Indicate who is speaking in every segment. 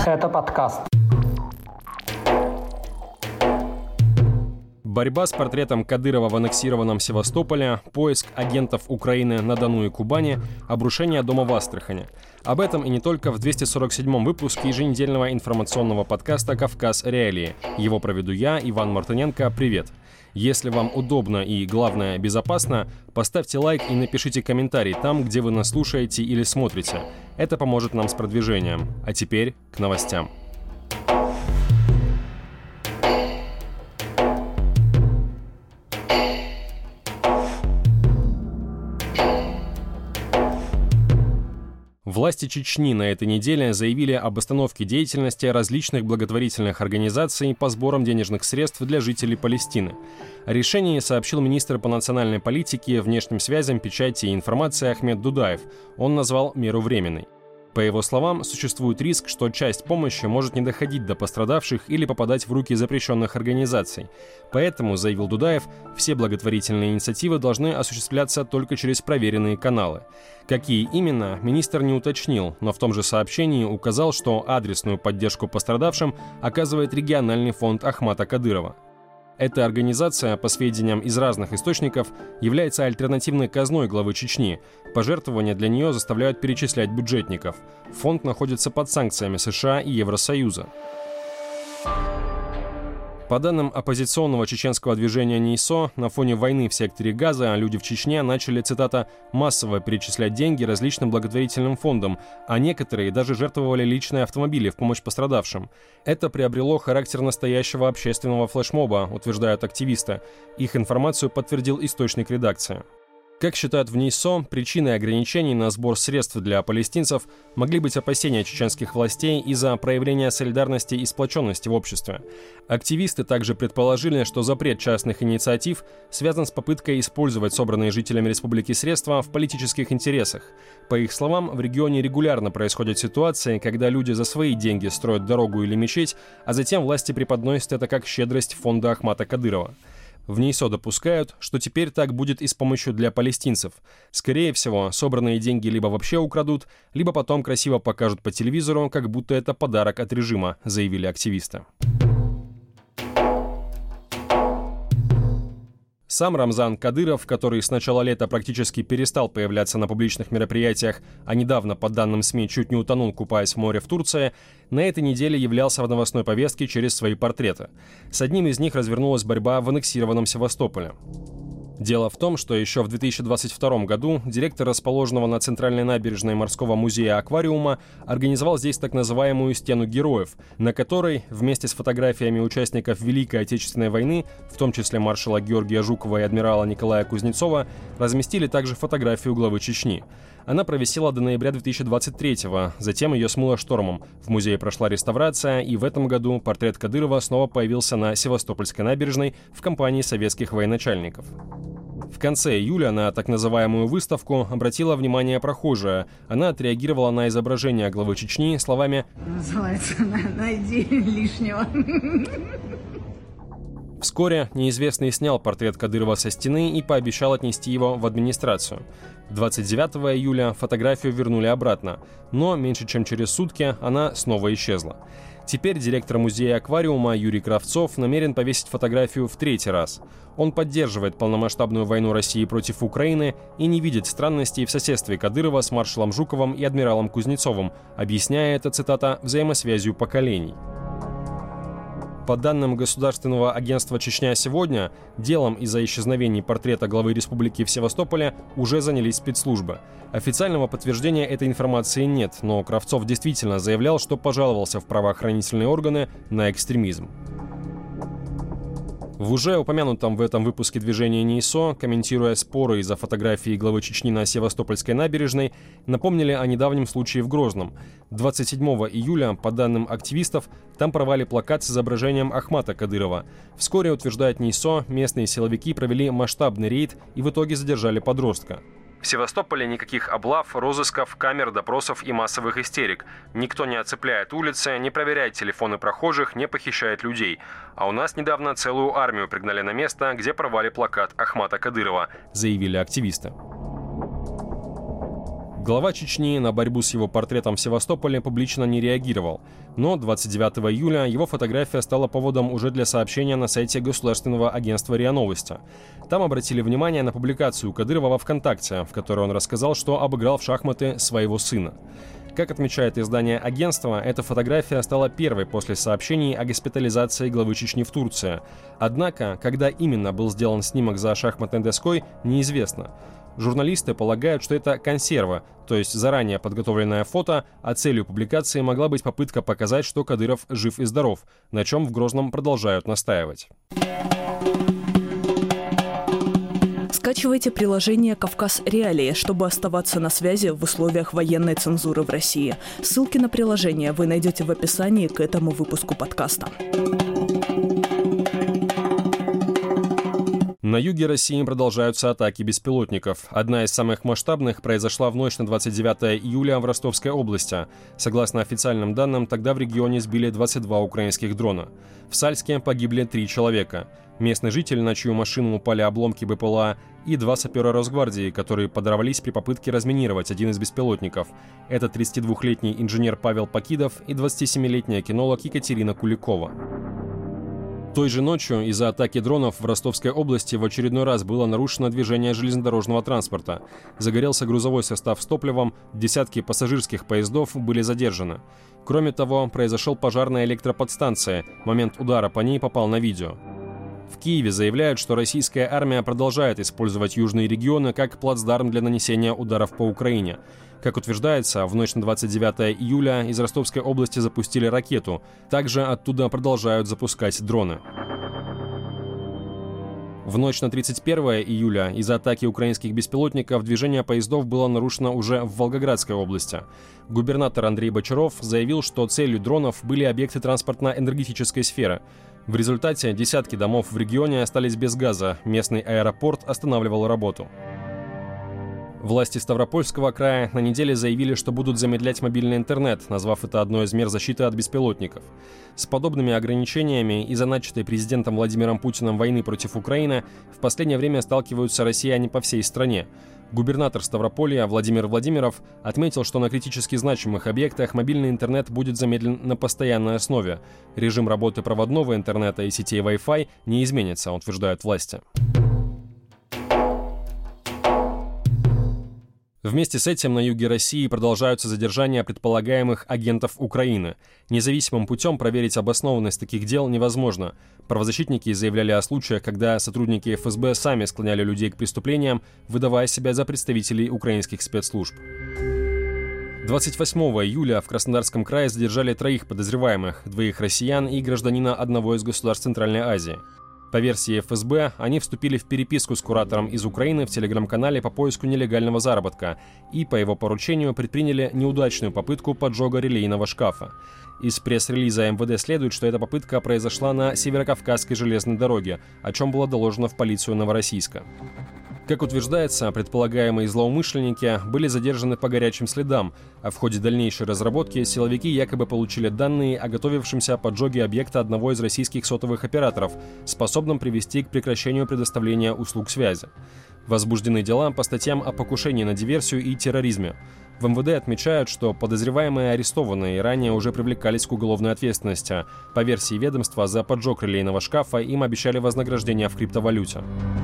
Speaker 1: Это подкаст.
Speaker 2: Борьба с портретом Кадырова в аннексированном Севастополе, поиск агентов Украины на Дону и Кубани, обрушение дома в Астрахани. Об этом и не только в 247-м выпуске еженедельного информационного подкаста «Кавказ. Реалии». Его проведу я, Иван Мартыненко. Привет! Если вам удобно и, главное, безопасно, поставьте лайк и напишите комментарий там, где вы нас слушаете или смотрите. Это поможет нам с продвижением. А теперь к новостям. Власти Чечни на этой неделе заявили об остановке деятельности различных благотворительных организаций по сборам денежных средств для жителей Палестины. О решении сообщил министр по национальной политике, внешним связям, печати и информации Ахмед Дудаев. Он назвал меру временной. По его словам, существует риск, что часть помощи может не доходить до пострадавших или попадать в руки запрещенных организаций. Поэтому, заявил Дудаев, все благотворительные инициативы должны осуществляться только через проверенные каналы. Какие именно, министр не уточнил, но в том же сообщении указал, что адресную поддержку пострадавшим оказывает региональный фонд Ахмата Кадырова. Эта организация, по сведениям из разных источников, является альтернативной казной главы Чечни. Пожертвования для нее заставляют перечислять бюджетников. Фонд находится под санкциями США и Евросоюза. По данным оппозиционного чеченского движения НИСО, на фоне войны в секторе Газа люди в Чечне начали, цитата, «массово перечислять деньги различным благотворительным фондам, а некоторые даже жертвовали личные автомобили в помощь пострадавшим. Это приобрело характер настоящего общественного флешмоба», утверждают активисты. Их информацию подтвердил источник редакции. Как считают в НИСО, причиной ограничений на сбор средств для палестинцев могли быть опасения чеченских властей из-за проявления солидарности и сплоченности в обществе. Активисты также предположили, что запрет частных инициатив связан с попыткой использовать собранные жителями республики средства в политических интересах. По их словам, в регионе регулярно происходят ситуации, когда люди за свои деньги строят дорогу или мечеть, а затем власти преподносят это как щедрость фонда Ахмата Кадырова. В НИСО допускают, что теперь так будет и с помощью для палестинцев. Скорее всего, собранные деньги либо вообще украдут, либо потом красиво покажут по телевизору, как будто это подарок от режима, заявили активисты. Сам Рамзан Кадыров, который с начала лета практически перестал появляться на публичных мероприятиях, а недавно, по данным СМИ, чуть не утонул, купаясь в море в Турции, на этой неделе являлся в новостной повестке через свои портреты. С одним из них развернулась борьба в аннексированном Севастополе. Дело в том, что еще в 2022 году директор расположенного на центральной набережной морского музея аквариума организовал здесь так называемую «Стену героев», на которой вместе с фотографиями участников Великой Отечественной войны, в том числе маршала Георгия Жукова и адмирала Николая Кузнецова, разместили также фотографию главы Чечни. Она провисела до ноября 2023-го, затем ее смыло штормом. В музее прошла реставрация, и в этом году портрет Кадырова снова появился на Севастопольской набережной в компании советских военачальников. В конце июля на так называемую выставку обратила внимание прохожая. Она отреагировала на изображение главы Чечни словами
Speaker 3: «Называется «Найди лишнего».
Speaker 2: Вскоре неизвестный снял портрет Кадырова со стены и пообещал отнести его в администрацию. 29 июля фотографию вернули обратно, но меньше чем через сутки она снова исчезла. Теперь директор музея аквариума Юрий Кравцов намерен повесить фотографию в третий раз. Он поддерживает полномасштабную войну России против Украины и не видит странностей в соседстве Кадырова с маршалом Жуковым и адмиралом Кузнецовым, объясняя это, цитата, «взаимосвязью поколений». По данным Государственного агентства «Чечня сегодня», делом из-за исчезновений портрета главы республики в Севастополе уже занялись спецслужбы. Официального подтверждения этой информации нет, но Кравцов действительно заявлял, что пожаловался в правоохранительные органы на экстремизм. В уже упомянутом в этом выпуске движения НИСО, комментируя споры из-за фотографии главы Чечни на Севастопольской набережной, напомнили о недавнем случае в Грозном. 27 июля, по данным активистов, там порвали плакат с изображением Ахмата Кадырова. Вскоре, утверждает НИСО, местные силовики провели масштабный рейд и в итоге задержали подростка. В Севастополе никаких облав, розысков, камер, допросов и массовых истерик. Никто не оцепляет улицы, не проверяет телефоны прохожих, не похищает людей. А у нас недавно целую армию пригнали на место, где порвали плакат Ахмата Кадырова, заявили активисты. Глава Чечни на борьбу с его портретом в Севастополе публично не реагировал, но 29 июля его фотография стала поводом уже для сообщения на сайте Государственного агентства РИА Новости. Там обратили внимание на публикацию Кадырова во ВКонтакте, в которой он рассказал, что обыграл в шахматы своего сына. Как отмечает издание агентства, эта фотография стала первой после сообщений о госпитализации главы Чечни в Турции. Однако, когда именно был сделан снимок за шахматной доской, неизвестно. Журналисты полагают, что это консерва, то есть заранее подготовленное фото, а целью публикации могла быть попытка показать, что Кадыров жив и здоров, на чем в Грозном продолжают настаивать.
Speaker 1: Скачивайте приложение «Кавказ Реалии», чтобы оставаться на связи в условиях военной цензуры в России. Ссылки на приложение вы найдете в описании к этому выпуску подкаста.
Speaker 2: На юге России продолжаются атаки беспилотников. Одна из самых масштабных произошла в ночь на 29 июля в Ростовской области. Согласно официальным данным, тогда в регионе сбили 22 украинских дрона. В Сальске погибли 3 человека. Местный житель, на чью машину упали обломки БПЛА, и 2 сапера Росгвардии, которые подорвались при попытке разминировать один из беспилотников. Это 32-летний инженер Павел Покидов и 27-летняя кинолог Екатерина Куликова. Той же ночью из-за атаки дронов в Ростовской области в очередной раз было нарушено движение железнодорожного транспорта. Загорелся грузовой состав с топливом, десятки пассажирских поездов были задержаны. Кроме того, произошел пожар на электроподстанции. Момент удара по ней попал на видео. В Киеве заявляют, что российская армия продолжает использовать южные регионы как плацдарм для нанесения ударов по Украине. Как утверждается, в ночь на 29 июля из Ростовской области запустили ракету. Также оттуда продолжают запускать дроны. В ночь на 31 июля из-за атаки украинских беспилотников движение поездов было нарушено уже в Волгоградской области. Губернатор Андрей Бочаров заявил, что целью дронов были объекты транспортно-энергетической сферы. В результате десятки домов в регионе остались без газа, местный аэропорт останавливал работу. Власти Ставропольского края на неделе заявили, что будут замедлять мобильный интернет, назвав это одной из мер защиты от беспилотников. С подобными ограничениями из-за начатой президентом Владимиром Путиным войны против Украины в последнее время сталкиваются россияне по всей стране. Губернатор Ставрополья Владимир Владимиров отметил, что на критически значимых объектах мобильный интернет будет замедлен на постоянной основе. Режим работы проводного интернета и сетей Wi-Fi не изменится, утверждают власти. Вместе с этим на юге России продолжаются задержания предполагаемых агентов Украины. Независимым путем проверить обоснованность таких дел невозможно. Правозащитники заявляли о случаях, когда сотрудники ФСБ сами склоняли людей к преступлениям, выдавая себя за представителей украинских спецслужб. 28 июля в Краснодарском крае задержали 3 подозреваемых, 2 россиян и гражданина одного из государств Центральной Азии. По версии ФСБ, они вступили в переписку с куратором из Украины в телеграм-канале по поиску нелегального заработка и по его поручению предприняли неудачную попытку поджога релейного шкафа. Из пресс-релиза МВД следует, что эта попытка произошла на Северокавказской железной дороге, о чем было доложено в полицию Новороссийска. Как утверждается, предполагаемые злоумышленники были задержаны по горячим следам, а в ходе дальнейшей разработки силовики якобы получили данные о готовившемся поджоге объекта одного из российских сотовых операторов, способном привести к прекращению предоставления услуг связи. Возбуждены дела по статьям о покушении на диверсию и терроризме. В МВД отмечают, что подозреваемые арестованные ранее уже привлекались к уголовной ответственности. По версии ведомства, за поджог релейного шкафа им обещали вознаграждение в криптовалюте.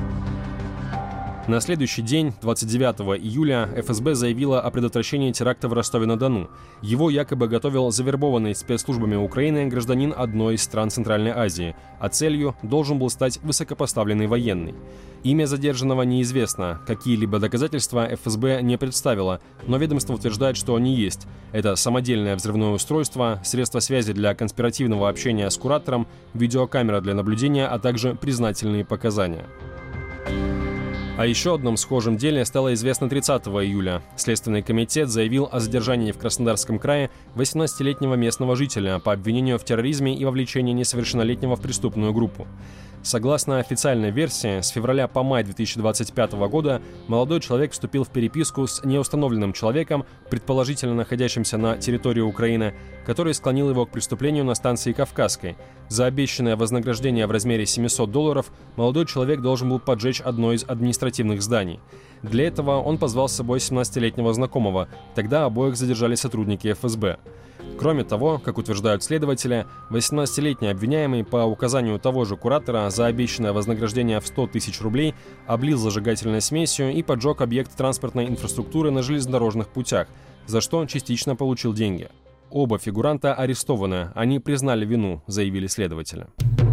Speaker 2: На следующий день, 29 июля, ФСБ заявила о предотвращении теракта в Ростове-на-Дону. Его якобы готовил завербованный спецслужбами Украины гражданин одной из стран Центральной Азии, а целью должен был стать высокопоставленный военный. Имя задержанного неизвестно, какие-либо доказательства ФСБ не представило, но ведомство утверждает, что они есть. Это самодельное взрывное устройство, средства связи для конспиративного общения с куратором, видеокамера для наблюдения, а также признательные показания. О еще одном схожем деле стало известно 30 июля. Следственный комитет заявил о задержании в Краснодарском крае 18-летнего местного жителя по обвинению в терроризме и вовлечении несовершеннолетнего в преступную группу. Согласно официальной версии, с февраля по май 2025 года молодой человек вступил в переписку с неустановленным человеком, предположительно находящимся на территории Украины, который склонил его к преступлению на станции Кавказской. За обещанное вознаграждение в размере $700 молодой человек должен был поджечь одно из административных зданий. Для этого он позвал с собой 17-летнего знакомого, тогда обоих задержали сотрудники ФСБ. Кроме того, как утверждают следователи, 18-летний обвиняемый по указанию того же куратора за обещанное вознаграждение в 100 тысяч рублей облил зажигательной смесью и поджег объект транспортной инфраструктуры на железнодорожных путях, за что частично получил деньги. Оба фигуранта арестованы, они признали вину, заявили следователи.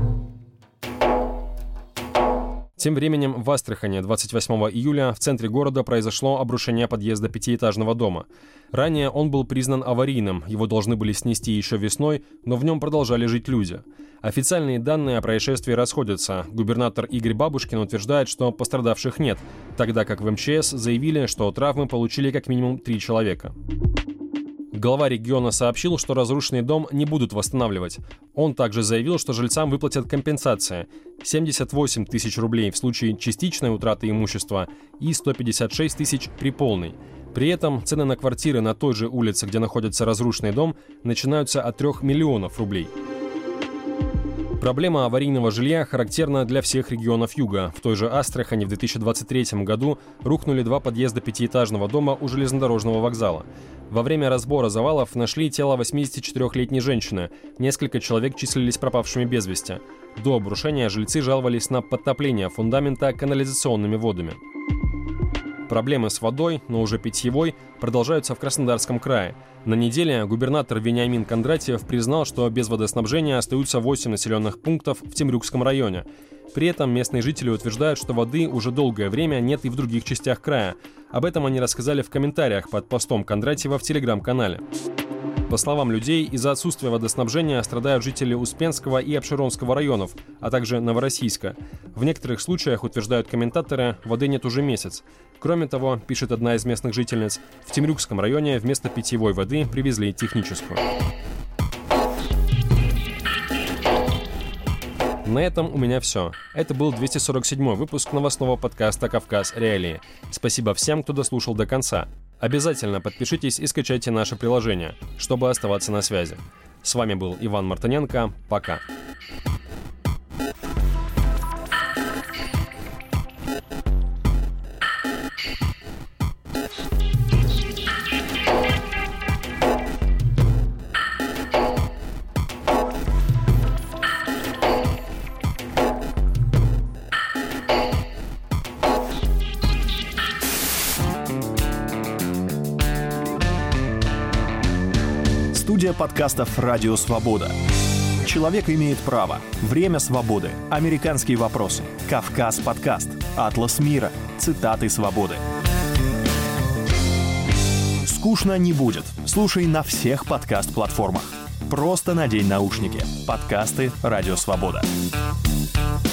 Speaker 2: Тем временем в Астрахани 28 июля в центре города произошло обрушение подъезда пятиэтажного дома. Ранее он был признан аварийным, его должны были снести еще весной, но в нем продолжали жить люди. Официальные данные о происшествии расходятся. Губернатор Игорь Бабушкин утверждает, что пострадавших нет, тогда как в МЧС заявили, что травмы получили как минимум 3 человека. Глава региона сообщил, что разрушенный дом не будут восстанавливать. Он также заявил, что жильцам выплатят компенсации – 78 тысяч рублей в случае частичной утраты имущества и 156 тысяч при полной. При этом цены на квартиры на той же улице, где находится разрушенный дом, начинаются от 3 миллионов рублей. Проблема аварийного жилья характерна для всех регионов юга. В той же Астрахани в 2023 году рухнули 2 подъезда пятиэтажного дома у железнодорожного вокзала. Во время разбора завалов нашли тело 84-летней женщины. Несколько человек числились пропавшими без вести. До обрушения жильцы жаловались на подтопление фундамента канализационными водами. Проблемы с водой, но уже питьевой, продолжаются в Краснодарском крае. На неделе губернатор Вениамин Кондратьев признал, что без водоснабжения остаются 8 населенных пунктов в Темрюкском районе. При этом местные жители утверждают, что воды уже долгое время нет и в других частях края. Об этом они рассказали в комментариях под постом Кондратьева в телеграм-канале. По словам людей, из-за отсутствия водоснабжения страдают жители Успенского и Апшеронского районов, а также Новороссийска. В некоторых случаях, утверждают комментаторы, воды нет уже месяц. Кроме того, пишет одна из местных жительниц, в Темрюкском районе вместо питьевой воды привезли техническую. На этом у меня все. Это был 247-й выпуск новостного подкаста «Кавказ Реалии». Спасибо всем, кто дослушал до конца. Обязательно подпишитесь и скачайте наше приложение, чтобы оставаться на связи. С вами был Иван Мартыненко. Пока.
Speaker 4: Студия подкастов «Радио Свобода». Человек имеет право. Время свободы. Американские вопросы. Кавказ подкаст. Атлас мира. Цитаты свободы. Скучно не будет. Слушай на всех подкаст-платформах. Просто надень наушники. Подкасты «Радио Свобода».